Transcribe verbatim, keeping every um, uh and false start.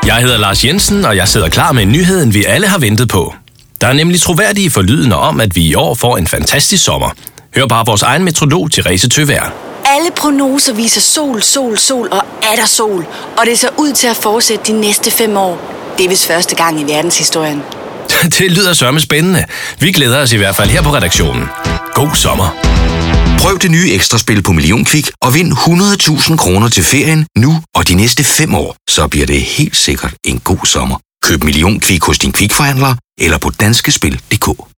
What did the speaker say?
Jeg hedder Lars Jensen, og jeg sidder klar med nyheden, vi alle har ventet på. Der er nemlig troværdige forlydender om, at vi i år får en fantastisk sommer. Hør bare vores egen meteorolog, Therese Tøvær. Alle prognoser viser sol, sol, sol og atter sol, og det ser ud til at fortsætte de næste fem år. Det er vist første gang i verdenshistorien. Det lyder sørme spændende. Vi glæder os i hvert fald her på redaktionen. God sommer. Prøv det nye Ekstraspil på MillionQuick og vind hundrede tusind kroner til ferien nu og de næste fem år. Så bliver det helt sikkert en god sommer. Køb MillionQuick hos din Kvikforhandler eller på danskespil punktum d k.